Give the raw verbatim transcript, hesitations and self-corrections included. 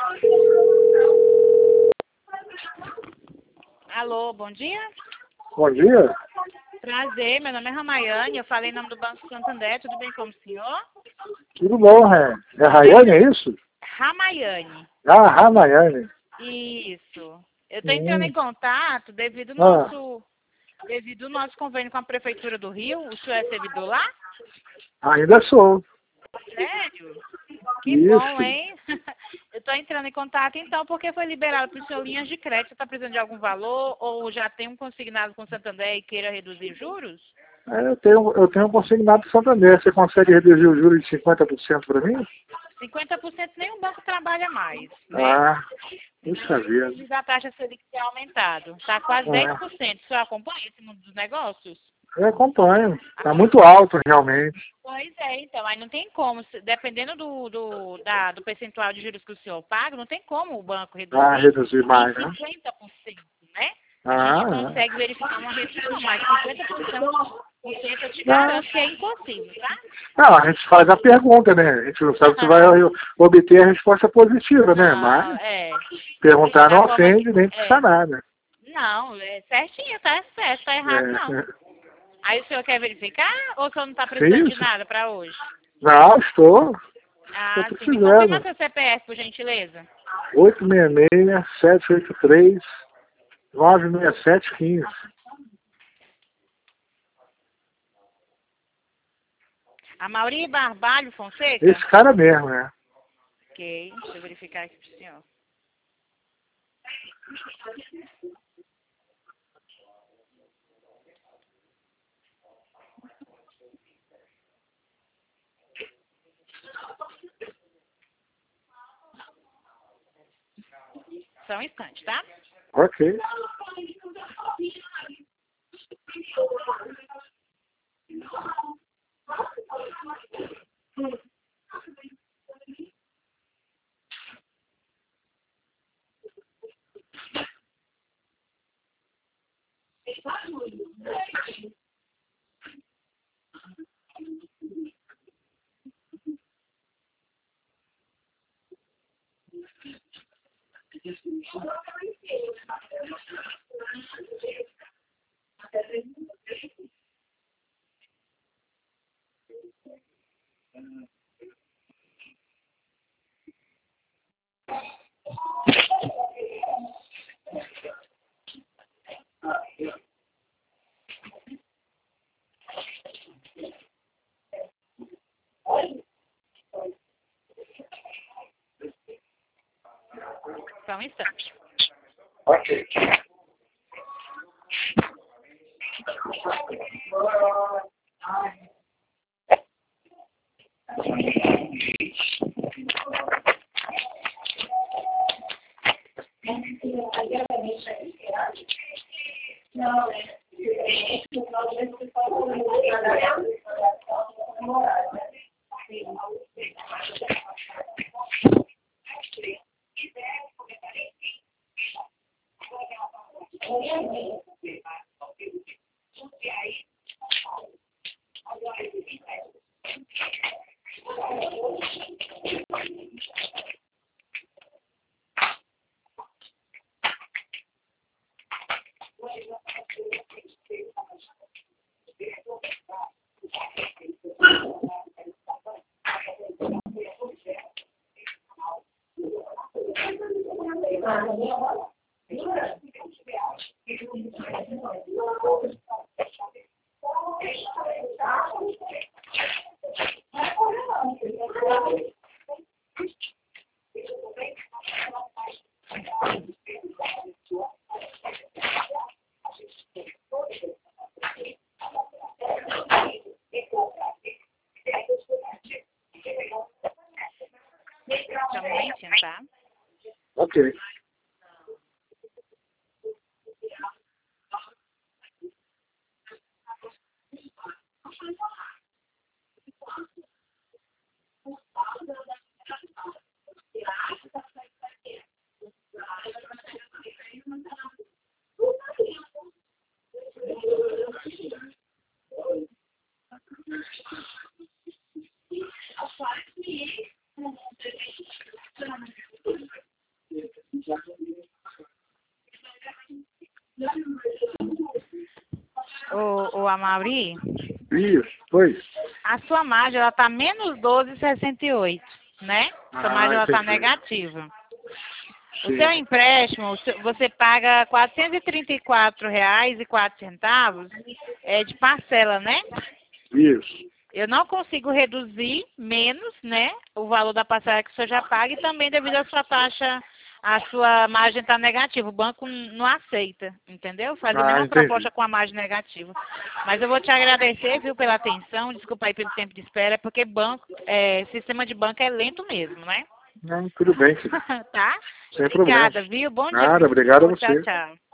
Alô, bom dia. Bom dia. Prazer, meu nome é Ramayane, eu falei em nome do Banco Santander, tudo bem com o senhor? Tudo bom, é? É Rayane, é isso? Ramayane. Ah, Ramayane. Isso. Eu estou entrando Hum. em contato devido ao Ah. nosso, devido ao nosso convênio com a Prefeitura do Rio. O senhor é servidor lá? Ainda sou. Sério? Que Isso. bom, hein? Eu estou entrando em contato, então, porque foi liberado para o senhor linhas de crédito. Você está precisando de algum valor ou já tem um consignado com o Santander e queira reduzir juros? É, eu tenho, eu tenho um consignado do Santander. Você consegue reduzir o juro de cinquenta por cento para mim? cinquenta por cento nenhum banco trabalha mais, né? Ah, puxa vida. Diz a taxa Selic ter aumentado. Está quase Ah. dez por cento. O senhor acompanha esse mundo dos negócios? Eu acompanho. Está muito alto, realmente. Pois é, então, aí não tem como, se- dependendo do, do, da, do percentual de juros que o senhor paga, não tem como o banco reduzir Ah, reduzir em mais, né? cinquenta por cento, né? A Ah, gente é. consegue verificar uma redução, mas cinquenta por cento eu te garanto que é impossível, tá? Não, a gente faz a pergunta, né? A gente não sabe se vai obter a resposta positiva, né? Não, Mas é. perguntar Da não forma que. ofende nem custa É. nada. Não, é certinho, tá certo, tá errado não. É. Aí o senhor quer verificar ou o senhor não está precisando de Isso. nada para hoje? Não, estou. Ah, Estou sim. Me confirma precisando. seu C P F, por gentileza. oito seis seis, sete oito três, nove seis sete um cinco. A Mauri Barbalho Fonseca? Esse cara mesmo, né? Ok, deixa eu verificar aqui pro senhor. Só um instante, tá? Ok. Só um instante. Ok. Só um momentinho, tá? Ok. o Amaury, Isso, pois. a sua margem ela tá menos doze vírgula sessenta e oito, né? Sua Ah, margem ela tá entendi. negativa. O Sim. seu empréstimo, o seu- você paga quatrocentos e trinta e quatro reais e quatro centavos é, de parcela, né? Isso. Eu não consigo reduzir menos, né, o valor da parcela que o senhor já paga e também devido à sua taxa, a sua margem está negativa. O banco não aceita, entendeu? Fazer Ah, nenhuma entendi. proposta com a margem negativa. Mas eu vou te agradecer, viu, pela atenção. Desculpa aí pelo tempo de espera, porque banco, é, sistema de banco é lento mesmo, né? Não, tudo bem, filho. Tá? Sem Obrigada, problemas. viu? Bom dia Nada, para o obrigado a senhor. Tchau, você. tchau.